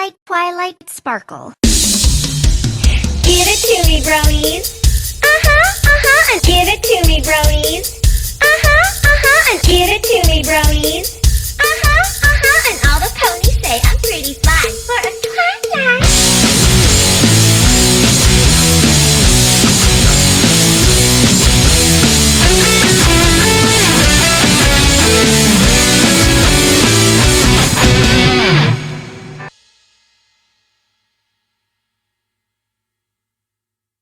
like Twilight Sparkle. Give it to me, bronies. Give it to me, bronies.